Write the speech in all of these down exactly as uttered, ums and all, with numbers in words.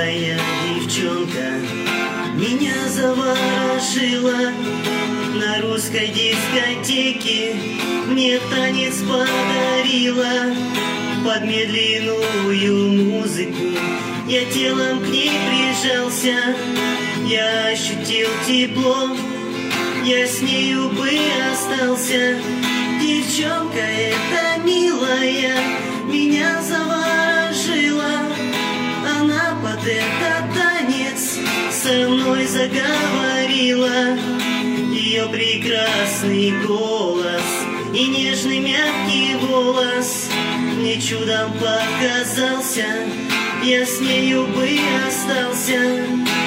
Веселая девчонка меня заворожила. На русской дискотеке мне танец подарила. Под медленную музыку я телом к ней прижался. Я ощутил тепло, я с нею бы остался. Девчонка эта милая меня заворожила. Она под этот танец со мной заговорила. Ее прекрасный голос и нежный мягкий волос мне чудом показался. Я с нею бы остался.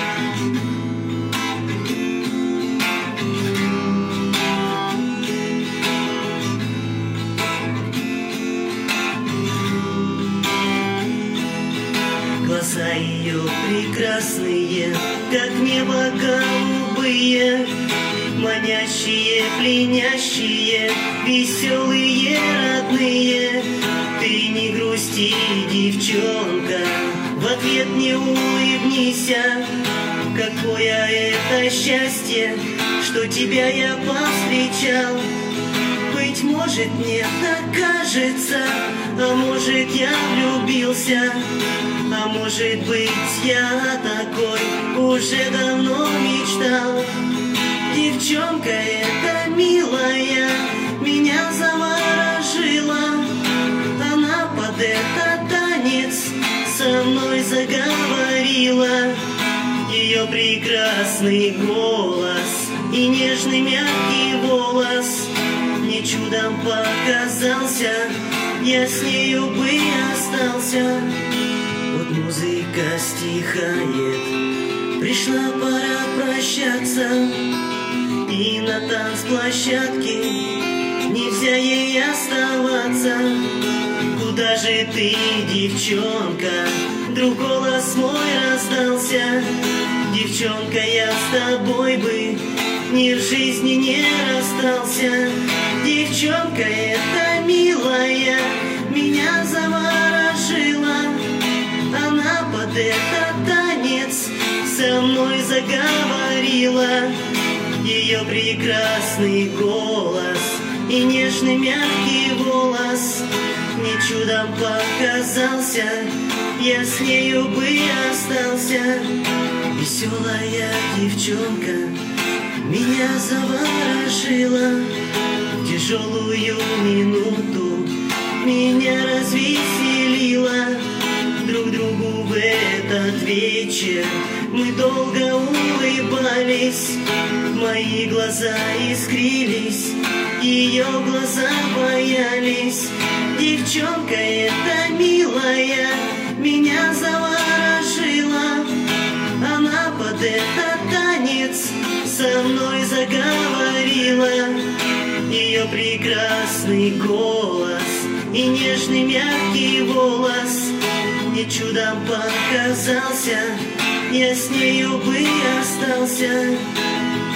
Глаза ее прекрасные, как небо голубые, манящие, пленящие, веселые, родные. Ты не грусти, девчонка, в ответ не улыбнись. Какое это счастье, что тебя я повстречал. Быть может, мне так кажется, а может, я влюбился. А может быть, я такой уже давно мечтал. Девчонка эта милая меня заворожила. Она под этот танец со мной заговорила. Ее прекрасный голос и нежный мягкий волос мне чудом показался. Я с нею бы остался. Вот музыка стихает, пришла пора прощаться. И на танцплощадке нельзя ей оставаться. Куда же ты, девчонка? Вдруг голос мой раздался. Девчонка, я с тобой бы ни в жизни не расстался. Девчонка эта милая меня заворожила. Она под этот танец со мной заговорила. Ее прекрасный голос и нежный мягкий волос мне чудом показался. Я с нею бы остался. Веселая девчонка меня заворожила. В тяжелую минуту меня развеселила. Друг другу в этот вечер мы долго улыбались. Мои глаза искрились, ее глаза боялись. Девчонка эта милая меня заворожила. Она под этот танец со мной заговорила. Ее прекрасный голос и нежный мягкий волос мне чудом показался. Я с нею бы остался.